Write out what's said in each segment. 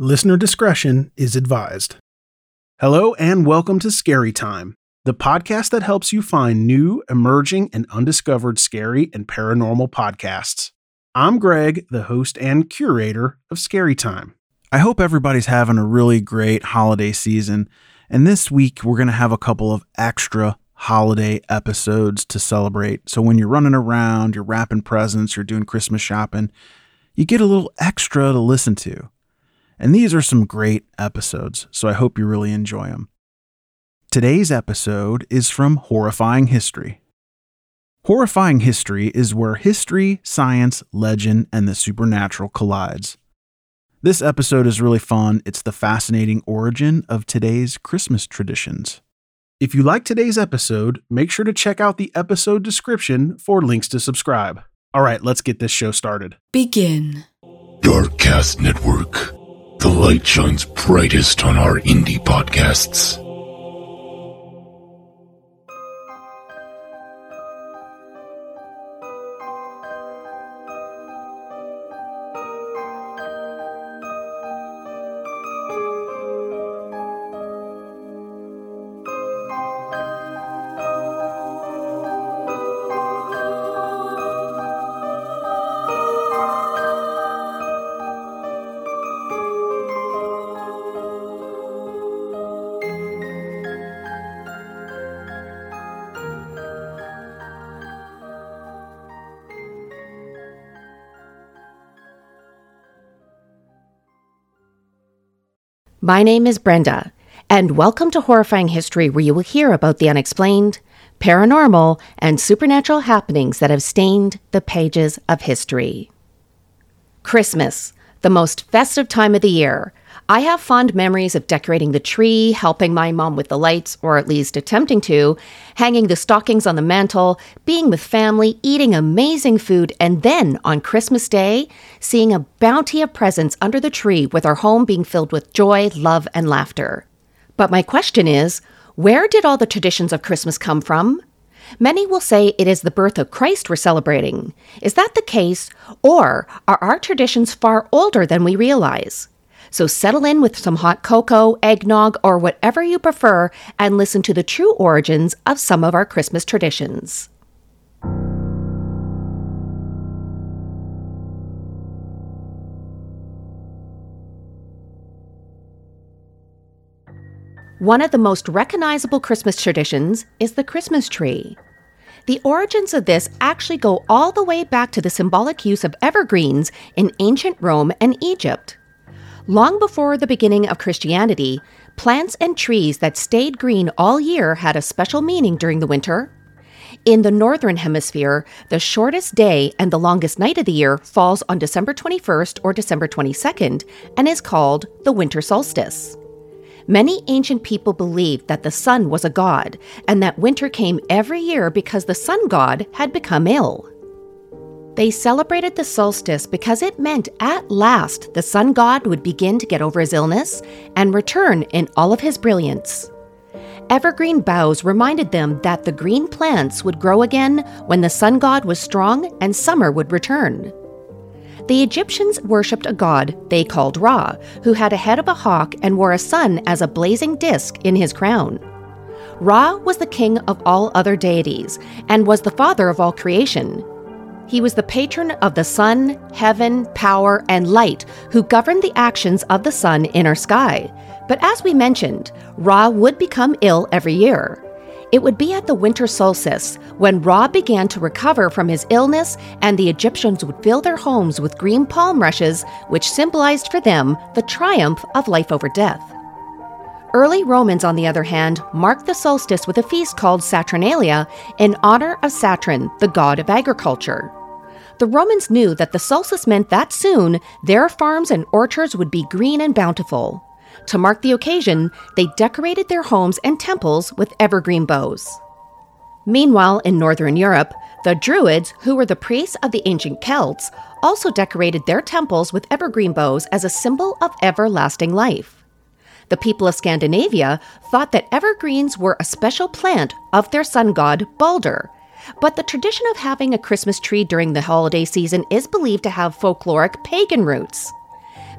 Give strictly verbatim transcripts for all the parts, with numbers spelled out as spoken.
Listener discretion is advised. Hello and welcome to Scary Time, the podcast that helps you find new, emerging, and undiscovered scary and paranormal podcasts. I'm Greg, the host and curator of Scary Time. I hope everybody's having a really great holiday season, and this week we're going to have a couple of extra holiday episodes to celebrate. So when you're running around, you're wrapping presents, you're doing Christmas shopping, you get a little extra to listen to. And these are some great episodes, so I hope you really enjoy them. Today's episode is from Horrifying History. Horrifying History is where history, science, legend, and the supernatural collides. This episode is really fun. It's the fascinating origin of today's Christmas traditions. If you like today's episode, make sure to check out the episode description for links to subscribe. All right, let's get this show started. Begin. Darkcast Network. The light shines brightest on our indie podcasts. My name is Brenda, and welcome to Horrifying History, where you will hear about the unexplained, paranormal, and supernatural happenings that have stained the pages of history. Christmas, the most festive time of the year. I have fond memories of decorating the tree, helping my mom with the lights, or at least attempting to, hanging the stockings on the mantle, being with family, eating amazing food, and then, on Christmas Day, seeing a bounty of presents under the tree with our home being filled with joy, love, and laughter. But my question is, where did all the traditions of Christmas come from? Many will say it is the birth of Christ we're celebrating. Is that the case, or are our traditions far older than we realize? So settle in with some hot cocoa, eggnog, or whatever you prefer, and listen to the true origins of some of our Christmas traditions. One of the most recognizable Christmas traditions is the Christmas tree. The origins of this actually go all the way back to the symbolic use of evergreens in ancient Rome and Egypt. Long before the beginning of Christianity, plants and trees that stayed green all year had a special meaning during the winter. In the Northern Hemisphere, the shortest day and the longest night of the year falls on December twenty-first or December twenty-second and is called the winter solstice. Many ancient people believed that the sun was a god and that winter came every year because the sun god had become ill. They celebrated the solstice because it meant at last the sun god would begin to get over his illness and return in all of his brilliance. Evergreen boughs reminded them that the green plants would grow again when the sun god was strong and summer would return. The Egyptians worshipped a god they called Ra, who had a head of a hawk and wore a sun as a blazing disc in his crown. Ra was the king of all other deities and was the father of all creation. He was the patron of the sun, heaven, power, and light, who governed the actions of the sun in our sky. But as we mentioned, Ra would become ill every year. It would be at the winter solstice when Ra began to recover from his illness, and the Egyptians would fill their homes with green palm rushes, which symbolized for them the triumph of life over death. Early Romans, on the other hand, marked the solstice with a feast called Saturnalia in honor of Saturn, the god of agriculture. The Romans knew that the solstice meant that soon their farms and orchards would be green and bountiful. To mark the occasion, they decorated their homes and temples with evergreen boughs. Meanwhile, in Northern Europe, the Druids, who were the priests of the ancient Celts, also decorated their temples with evergreen boughs as a symbol of everlasting life. The people of Scandinavia thought that evergreens were a special plant of their sun god, Balder. But the tradition of having a Christmas tree during the holiday season is believed to have folkloric pagan roots.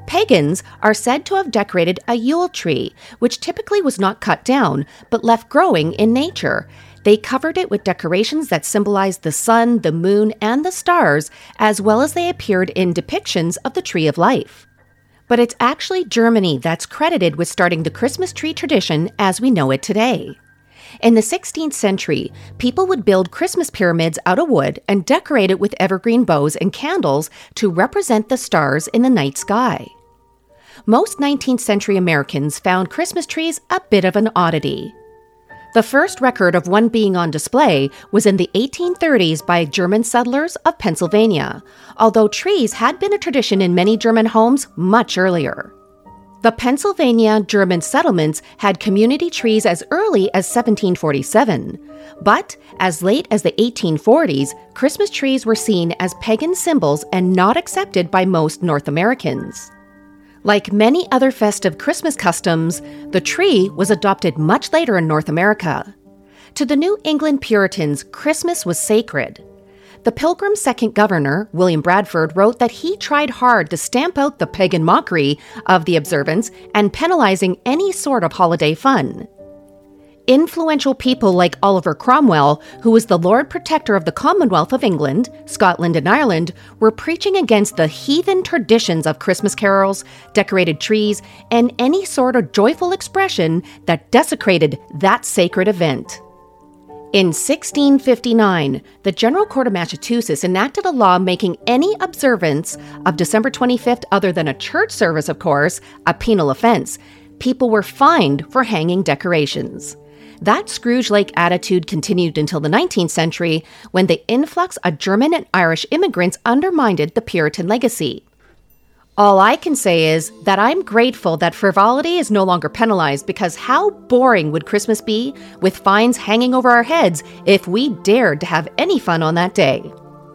Pagans are said to have decorated a Yule tree, which typically was not cut down, but left growing in nature. They covered it with decorations that symbolized the sun, the moon, and the stars, as well as they appeared in depictions of the Tree of Life. But it's actually Germany that's credited with starting the Christmas tree tradition as we know it today. In the sixteenth century, people would build Christmas pyramids out of wood and decorate it with evergreen bows and candles to represent the stars in the night sky. Most nineteenth century Americans found Christmas trees a bit of an oddity. The first record of one being on display was in the eighteen thirties by German settlers of Pennsylvania, although trees had been a tradition in many German homes much earlier. The Pennsylvania German settlements had community trees as early as seventeen forty-seven, but as late as the eighteen forties, Christmas trees were seen as pagan symbols and not accepted by most North Americans. Like many other festive Christmas customs, the tree was adopted much later in North America. To the New England Puritans, Christmas was sacred. The Pilgrim's second governor, William Bradford, wrote that he tried hard to stamp out the pagan mockery of the observance and penalizing any sort of holiday fun. Influential people like Oliver Cromwell, who was the Lord Protector of the Commonwealth of England, Scotland, and Ireland, were preaching against the heathen traditions of Christmas carols, decorated trees, and any sort of joyful expression that desecrated that sacred event. In sixteen fifty-nine, the General Court of Massachusetts enacted a law making any observance of December twenty-fifth, other than a church service, of course, a penal offense. People were fined for hanging decorations. That Scrooge-like attitude continued until the nineteenth century, when the influx of German and Irish immigrants undermined the Puritan legacy. All I can say is that I'm grateful that frivolity is no longer penalized, because how boring would Christmas be with fines hanging over our heads if we dared to have any fun on that day?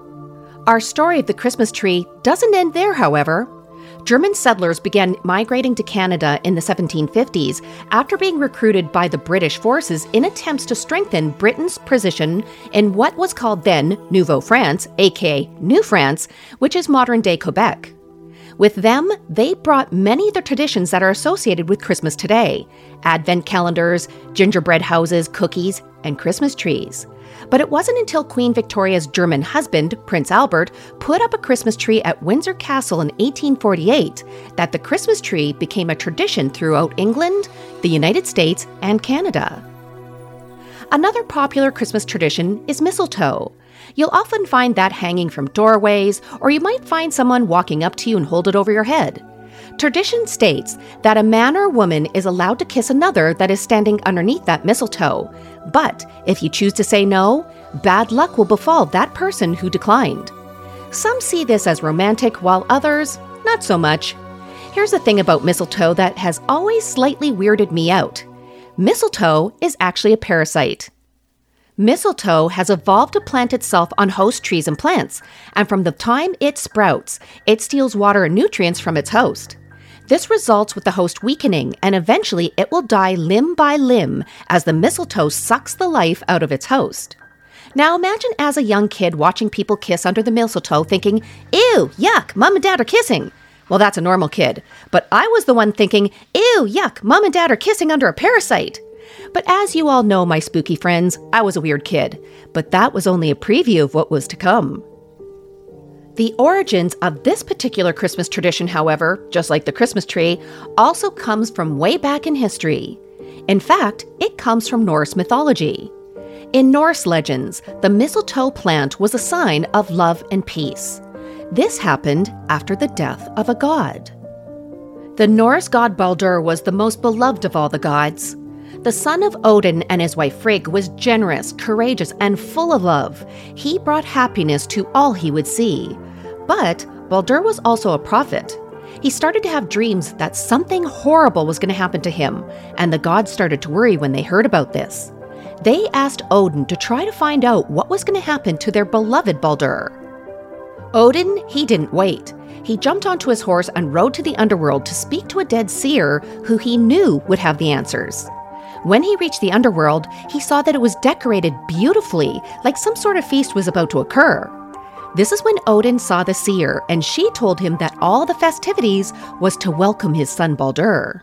Our story of the Christmas tree doesn't end there, however. German settlers began migrating to Canada in the seventeen fifties after being recruited by the British forces in attempts to strengthen Britain's position in what was called then Nouveau France, aka New France, which is modern-day Quebec. With them, they brought many of the traditions that are associated with Christmas today: Advent calendars, gingerbread houses, cookies, and Christmas trees. But it wasn't until Queen Victoria's German husband, Prince Albert, put up a Christmas tree at Windsor Castle in eighteen forty-eight that the Christmas tree became a tradition throughout England, the United States, and Canada. Another popular Christmas tradition is mistletoe. You'll often find that hanging from doorways, or you might find someone walking up to you and hold it over your head. Tradition states that a man or woman is allowed to kiss another that is standing underneath that mistletoe, but if you choose to say no, bad luck will befall that person who declined. Some see this as romantic, while others, not so much. Here's the thing about mistletoe that has always slightly weirded me out. Mistletoe is actually a parasite. Mistletoe has evolved to plant itself on host trees and plants, and from the time it sprouts, it steals water and nutrients from its host. This results with the host weakening, and eventually it will die limb by limb as the mistletoe sucks the life out of its host. Now imagine as a young kid watching people kiss under the mistletoe thinking, "Ew, yuck, mom and dad are kissing." Well, that's a normal kid. But I was the one thinking, "Ew, yuck, mom and dad are kissing under a parasite." But as you all know, my spooky friends, I was a weird kid. But that was only a preview of what was to come. The origins of this particular Christmas tradition, however, just like the Christmas tree, also comes from way back in history. In fact, it comes from Norse mythology. In Norse legends, the mistletoe plant was a sign of love and peace. This happened after the death of a god. The Norse god Baldur was the most beloved of all the gods. The son of Odin and his wife Frigg was generous, courageous, and full of love. He brought happiness to all he would see. But Baldur was also a prophet. He started to have dreams that something horrible was going to happen to him, and the gods started to worry when they heard about this. They asked Odin to try to find out what was going to happen to their beloved Baldur. Odin, he didn't wait. He jumped onto his horse and rode to the underworld to speak to a dead seer who he knew would have the answers. When he reached the underworld, he saw that it was decorated beautifully, like some sort of feast was about to occur. This is when Odin saw the seer, and she told him that all the festivities was to welcome his son Baldur.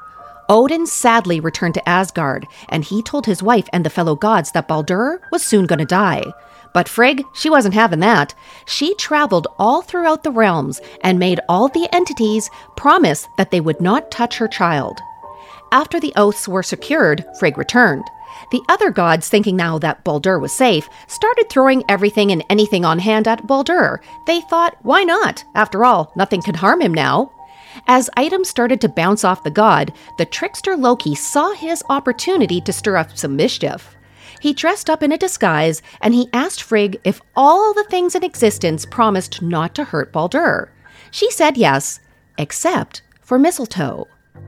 Odin sadly returned to Asgard, and he told his wife and the fellow gods that Baldur was soon going to die. But Frigg, she wasn't having that. She traveled all throughout the realms and made all the entities promise that they would not touch her child. After the oaths were secured, Frigg returned. The other gods, thinking now that Baldur was safe, started throwing everything and anything on hand at Baldur. They thought, why not? After all, nothing could harm him now. As items started to bounce off the god, the trickster Loki saw his opportunity to stir up some mischief. He dressed up in a disguise, and he asked Frigg if all the things in existence promised not to hurt Baldur. She said yes, except for mistletoe.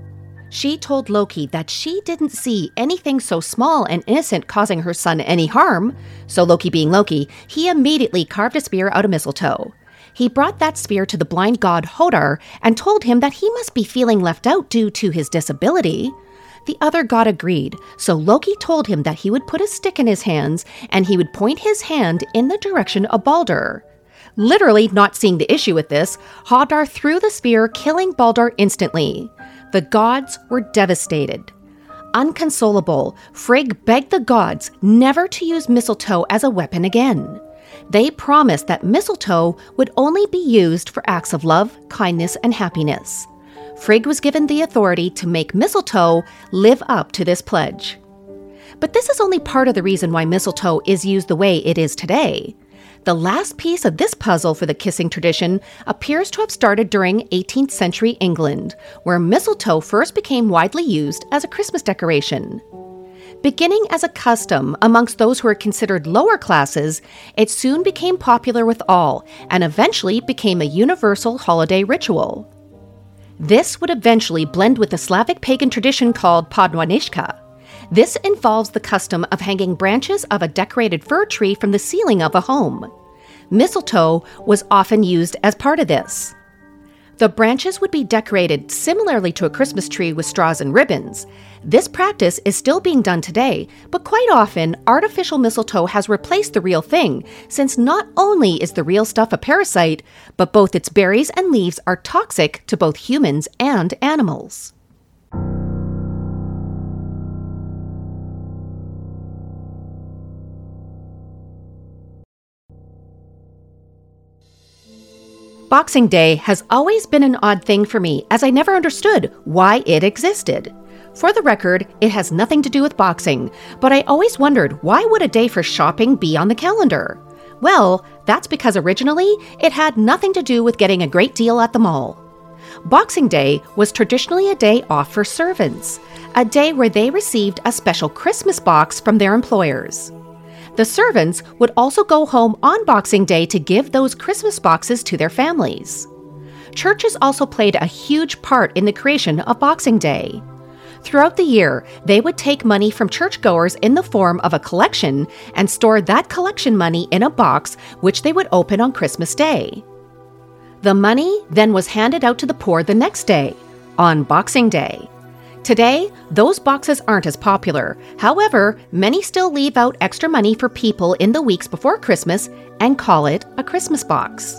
She told Loki that she didn't see anything so small and innocent causing her son any harm, so Loki being Loki, he immediately carved a spear out of mistletoe. He brought that spear to the blind god Hodar and told him that he must be feeling left out due to his disability. The other god agreed, so Loki told him that he would put a stick in his hands and he would point his hand in the direction of Baldur. Literally not seeing the issue with this, Hodar threw the spear, killing Baldur instantly. The gods were devastated. Unconsolable, Frigg begged the gods never to use mistletoe as a weapon again. They promised that mistletoe would only be used for acts of love, kindness, and happiness. Frigg was given the authority to make mistletoe live up to this pledge. But this is only part of the reason why mistletoe is used the way it is today. The last piece of this puzzle for the kissing tradition appears to have started during eighteenth century England, where mistletoe first became widely used as a Christmas decoration. Beginning as a custom amongst those who were considered lower classes, it soon became popular with all and eventually became a universal holiday ritual. This would eventually blend with the Slavic pagan tradition called Podwanishka. This involves the custom of hanging branches of a decorated fir tree from the ceiling of a home. Mistletoe was often used as part of this. The branches would be decorated similarly to a Christmas tree with straws and ribbons. This practice is still being done today, but quite often, artificial mistletoe has replaced the real thing, since not only is the real stuff a parasite, but both its berries and leaves are toxic to both humans and animals. Boxing Day has always been an odd thing for me, as I never understood why it existed. For the record, it has nothing to do with boxing, but I always wondered, why would a day for shopping be on the calendar? Well, that's because originally, it had nothing to do with getting a great deal at the mall. Boxing Day was traditionally a day off for servants, a day where they received a special Christmas box from their employers. The servants would also go home on Boxing Day to give those Christmas boxes to their families. Churches also played a huge part in the creation of Boxing Day. Throughout the year, they would take money from churchgoers in the form of a collection and store that collection money in a box, which they would open on Christmas Day. The money then was handed out to the poor the next day, on Boxing Day. Today, those boxes aren't as popular. However, many still leave out extra money for people in the weeks before Christmas and call it a Christmas box.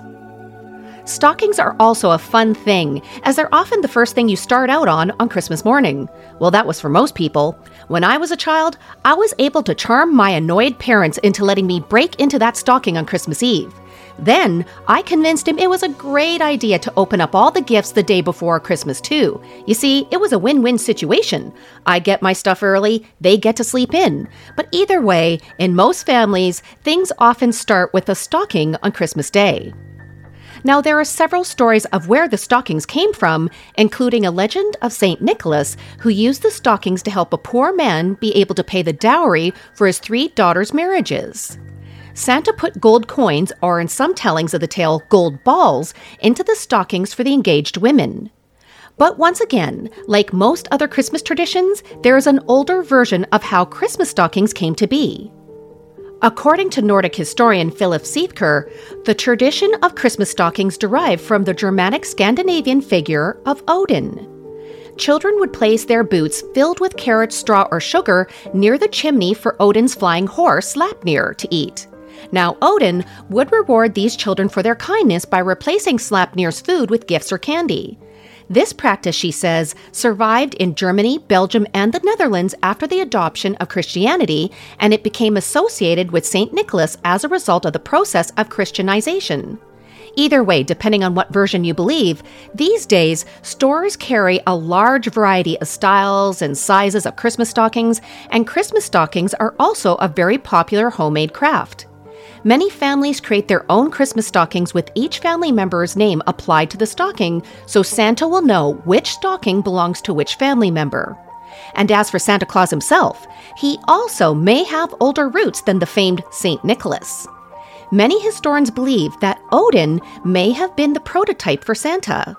Stockings are also a fun thing, as they're often the first thing you start out on on Christmas morning. Well, that was for most people. When I was a child, I was able to charm my annoyed parents into letting me break into that stocking on Christmas Eve. Then, I convinced him it was a great idea to open up all the gifts the day before Christmas too. You see, it was a win-win situation. I get my stuff early, they get to sleep in. But either way, in most families, things often start with a stocking on Christmas Day. Now, there are several stories of where the stockings came from, including a legend of Saint Nicholas, who used the stockings to help a poor man be able to pay the dowry for his three daughters' marriages. Santa put gold coins, or in some tellings of the tale, gold balls, into the stockings for the engaged women. But once again, like most other Christmas traditions, there is an older version of how Christmas stockings came to be. According to Nordic historian Philip Sievker, the tradition of Christmas stockings derived from the Germanic Scandinavian figure of Odin. Children would place their boots filled with carrots, straw, or sugar near the chimney for Odin's flying horse, Sleipnir, to eat. Now, Odin would reward these children for their kindness by replacing Sleipnir's food with gifts or candy. This practice, she says, survived in Germany, Belgium, and the Netherlands after the adoption of Christianity, and it became associated with Saint Nicholas as a result of the process of Christianization. Either way, depending on what version you believe, these days, stores carry a large variety of styles and sizes of Christmas stockings, and Christmas stockings are also a very popular homemade craft. Many families create their own Christmas stockings with each family member's name applied to the stocking, so Santa will know which stocking belongs to which family member. And as for Santa Claus himself, he also may have older roots than the famed Saint Nicholas. Many historians believe that Odin may have been the prototype for Santa.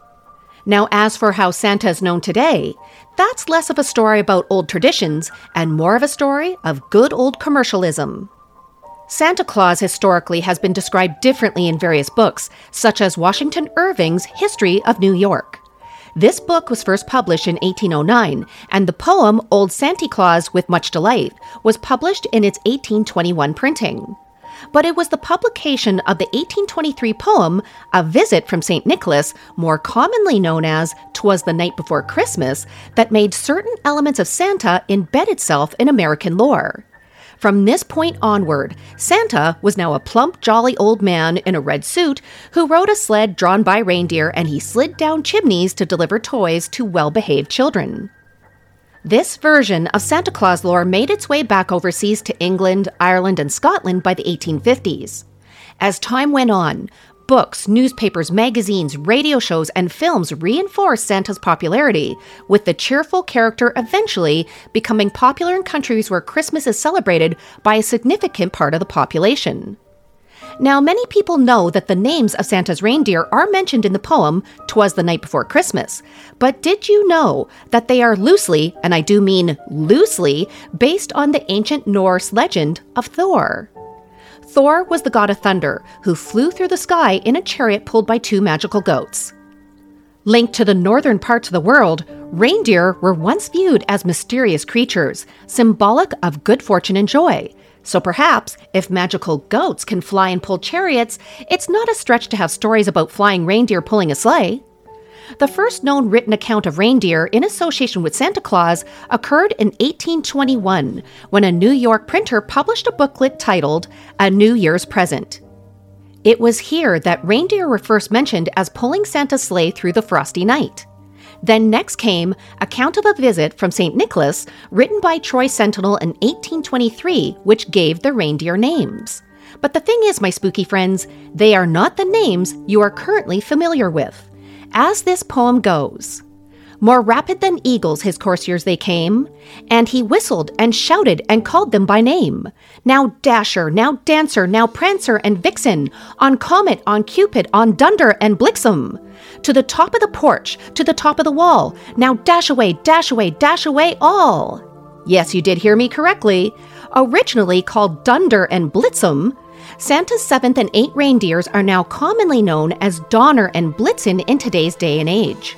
Now, as for how Santa is known today, that's less of a story about old traditions and more of a story of good old commercialism. Santa Claus historically has been described differently in various books, such as Washington Irving's History of New York. This book was first published in eighteen oh nine, and the poem Old Santy Claus with Much Delight was published in its eighteen twenty-one printing. But it was the publication of the eighteen twenty-three poem, A Visit from Saint Nicholas, more commonly known as 'Twas the Night Before Christmas, that made certain elements of Santa embed itself in American lore. From this point onward, Santa was now a plump, jolly old man in a red suit who rode a sled drawn by reindeer, and he slid down chimneys to deliver toys to well-behaved children. This version of Santa Claus lore made its way back overseas to England, Ireland, and Scotland by the eighteen fifties. As time went on, books, newspapers, magazines, radio shows, and films reinforced Santa's popularity, with the cheerful character eventually becoming popular in countries where Christmas is celebrated by a significant part of the population. Now, many people know that the names of Santa's reindeer are mentioned in the poem, 'Twas the Night Before Christmas, but did you know that they are loosely, and I do mean loosely, based on the ancient Norse legend of Thor? Thor was the god of thunder, who flew through the sky in a chariot pulled by two magical goats. Linked to the northern parts of the world, reindeer were once viewed as mysterious creatures, symbolic of good fortune and joy. So perhaps, if magical goats can fly and pull chariots, it's not a stretch to have stories about flying reindeer pulling a sleigh. The first known written account of reindeer in association with Santa Claus occurred in eighteen twenty-one, when a New York printer published a booklet titled A New Year's Present. It was here that reindeer were first mentioned as pulling Santa's sleigh through the frosty night. Then next came Account of a Visit from Saint Nicholas, written by Troy Sentinel in eighteen twenty-three, which gave the reindeer names. But the thing is, my spooky friends, they are not the names you are currently familiar with. As this poem goes, more rapid than eagles his coursers they came, and he whistled and shouted and called them by name. Now Dasher, now Dancer, now Prancer and Vixen, on Comet, on Cupid, on Dunder and Blixen. To the top of the porch, to the top of the wall, now dash away, dash away, dash away all. Yes, you did hear me correctly. Originally called Dunder and Blitzen, Santa's seventh and eighth reindeers are now commonly known as Donner and Blitzen in today's day and age.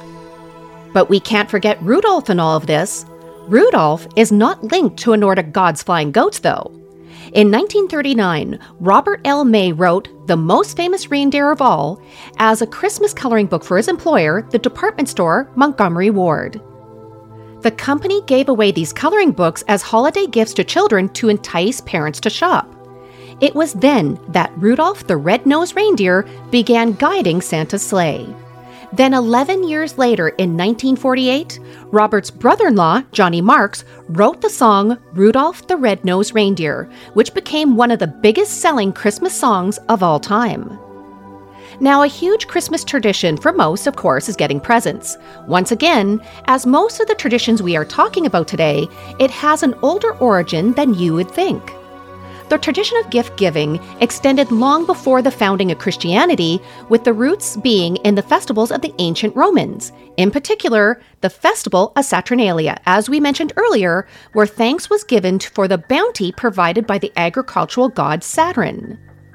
But we can't forget Rudolph in all of this. Rudolph is not linked to a Nordic god's flying goats, though. In nineteen thirty-nine, Robert L. May wrote The Most Famous Reindeer of All as a Christmas coloring book for his employer, the department store Montgomery Ward. The company gave away these coloring books as holiday gifts to children to entice parents to shop. It was then that Rudolph the Red-Nosed Reindeer began guiding Santa's sleigh. Then eleven years later, in nineteen forty-eight, Robert's brother-in-law, Johnny Marks, wrote the song Rudolph the Red-Nosed Reindeer, which became one of the biggest-selling Christmas songs of all time. Now, a huge Christmas tradition for most, of course, is getting presents. Once again, as most of the traditions we are talking about today, it has an older origin than you would think. The tradition of gift-giving extended long before the founding of Christianity, with the roots being in the festivals of the ancient Romans, in particular, the festival of Saturnalia, as we mentioned earlier, where thanks was given for the bounty provided by the agricultural god Saturn.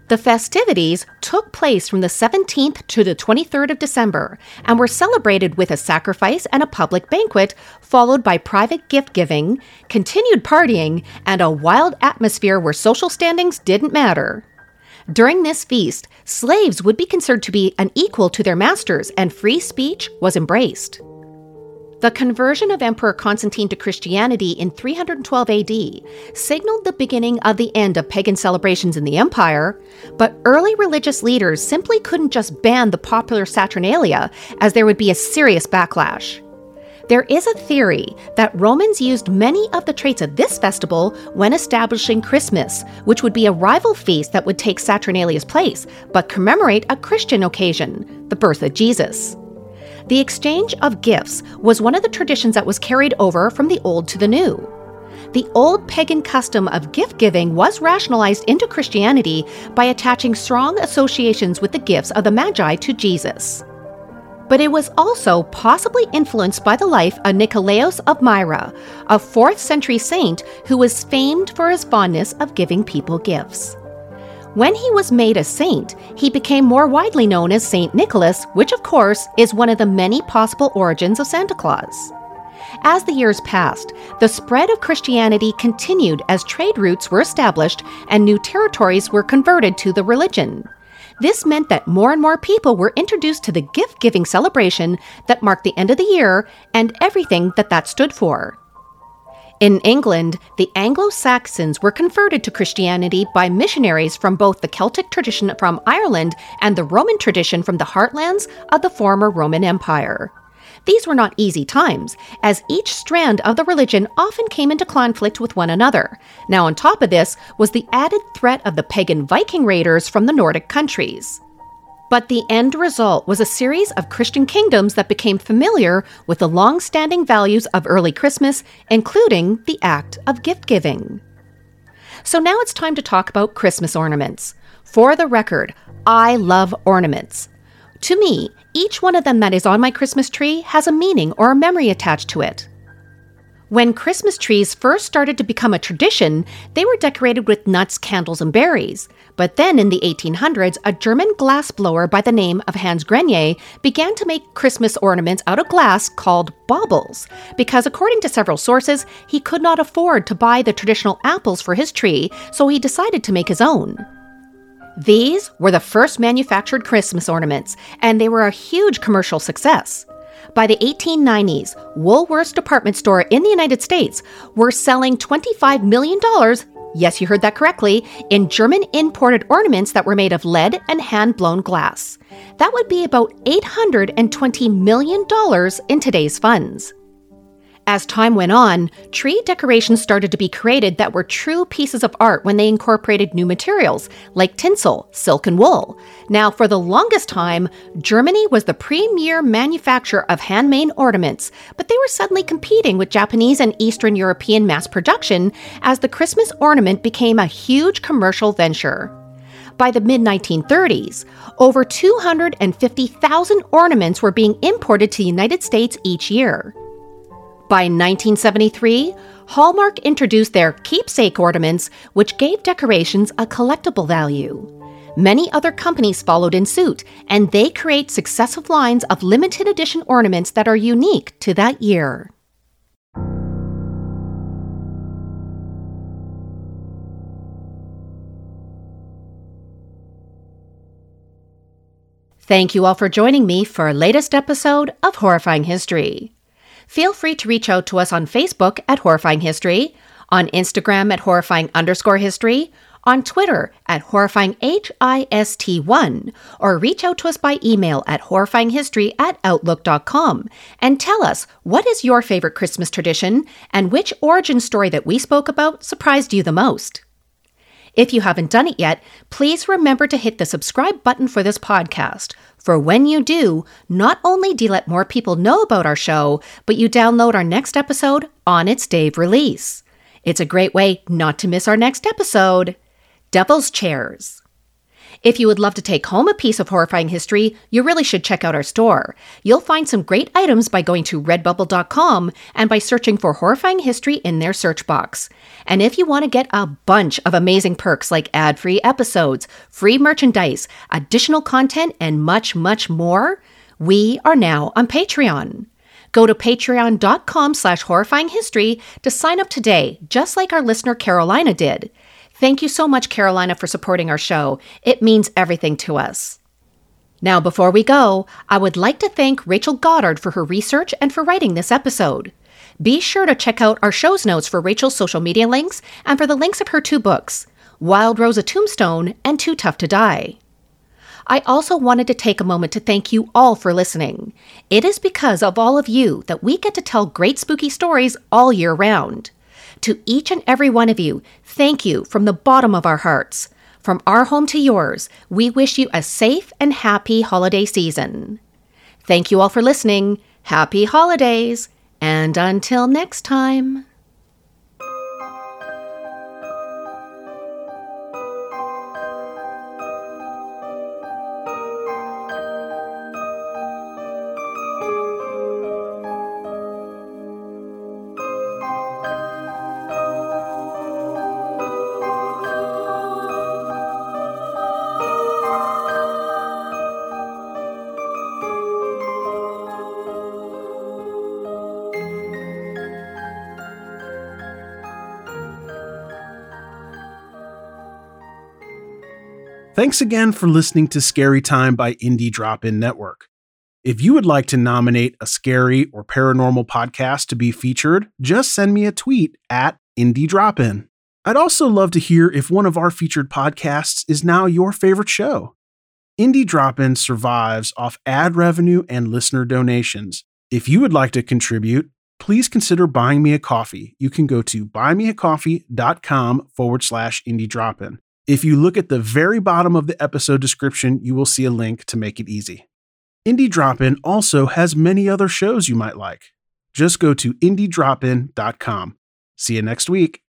The festivities took place from the seventeenth to the twenty-third of December and were celebrated with a sacrifice and a public banquet, followed by private gift-giving, continued partying, and a wild atmosphere where social standings didn't matter. During this feast, slaves would be considered to be an equal to their masters, and free speech was embraced. The conversion of Emperor Constantine to Christianity in three hundred twelve A D signaled the beginning of the end of pagan celebrations in the empire, but early religious leaders simply couldn't just ban the popular Saturnalia, as there would be a serious backlash. There is a theory that Romans used many of the traits of this festival when establishing Christmas, which would be a rival feast that would take Saturnalia's place, but commemorate a Christian occasion, the birth of Jesus. The exchange of gifts was one of the traditions that was carried over from the old to the new. The old pagan custom of gift-giving was rationalized into Christianity by attaching strong associations with the gifts of the Magi to Jesus. But it was also possibly influenced by the life of Nicolaus of Myra, a fourth century saint who was famed for his fondness of giving people gifts. When he was made a saint, he became more widely known as Saint Nicholas, which of course is one of the many possible origins of Santa Claus. As the years passed, the spread of Christianity continued as trade routes were established and new territories were converted to the religion. This meant that more and more people were introduced to the gift-giving celebration that marked the end of the year and everything that that stood for. In England, the Anglo-Saxons were converted to Christianity by missionaries from both the Celtic tradition from Ireland and the Roman tradition from the heartlands of the former Roman Empire. These were not easy times, as each strand of the religion often came into conflict with one another. Now on top of this was the added threat of the pagan Viking raiders from the Nordic countries. But the end result was a series of Christian kingdoms that became familiar with the long-standing values of early Christmas, including the act of gift-giving. So now it's time to talk about Christmas ornaments. For the record, I love ornaments. To me, each one of them that is on my Christmas tree has a meaning or a memory attached to it. When Christmas trees first started to become a tradition, they were decorated with nuts, candles, and berries. But then in the eighteen hundreds, a German glassblower by the name of Hans Grenier began to make Christmas ornaments out of glass called baubles, because according to several sources, he could not afford to buy the traditional apples for his tree, so he decided to make his own. These were the first manufactured Christmas ornaments, and they were a huge commercial success. By the eighteen nineties, Woolworth's department store in the United States were selling twenty-five million dollars, yes, you heard that correctly, in German imported ornaments that were made of lead and hand-blown glass. That would be about eight hundred twenty million dollars in today's funds. As time went on, tree decorations started to be created that were true pieces of art when they incorporated new materials, like tinsel, silk, and wool. Now, for the longest time, Germany was the premier manufacturer of handmade ornaments, but they were suddenly competing with Japanese and Eastern European mass production as the Christmas ornament became a huge commercial venture. By the mid nineteen thirties, over two hundred fifty thousand ornaments were being imported to the United States each year. By nineteen seventy-three, Hallmark introduced their keepsake ornaments, which gave decorations a collectible value. Many other companies followed in suit, and they create successive lines of limited edition ornaments that are unique to that year. Thank you all for joining me for our latest episode of Horrifying History. Feel free to reach out to us on Facebook at Horrifying History, on Instagram at Horrifying underscore History, on Twitter at Horrifying H I S T one, or reach out to us by email at horrifyinghistory at outlook dot com and tell us what is your favorite Christmas tradition and which origin story that we spoke about surprised you the most. If you haven't done it yet, please remember to hit the subscribe button for this podcast. For when you do, not only do you let more people know about our show, but you download our next episode on its day of release. It's a great way not to miss our next episode. Devil's Chairs. If you would love to take home a piece of horrifying history, you really should check out our store. You'll find some great items by going to redbubble dot com and by searching for horrifying history in their search box. And if you want to get a bunch of amazing perks like ad-free episodes, free merchandise, additional content, and much, much more, we are now on Patreon. Go to patreon dot com slash horrifying history to sign up today, just like our listener Carolina did. Thank you so much, Carolina, for supporting our show. It means everything to us. Now, before we go, I would like to thank Rachel Goddard for her research and for writing this episode. Be sure to check out our show's notes for Rachel's social media links and for the links of her two books, Wild Rose: A Tombstone and Too Tough to Die. I also wanted to take a moment to thank you all for listening. It is because of all of you that we get to tell great spooky stories all year round. To each and every one of you, thank you from the bottom of our hearts. From our home to yours, we wish you a safe and happy holiday season. Thank you all for listening. Happy holidays, and until next time. Thanks again for listening to Scary Time by Indie Drop-In Network. If you would like to nominate a scary or paranormal podcast to be featured, just send me a tweet at Indie Drop-In. I'd also love to hear if one of our featured podcasts is now your favorite show. Indie Drop-In survives off ad revenue and listener donations. If you would like to contribute, please consider buying me a coffee. You can go to buymeacoffee.com forward slash indie drop-in. If you look at the very bottom of the episode description, you will see a link to make it easy. Indie Drop-In also has many other shows you might like. Just go to indie drop in dot com. See you next week.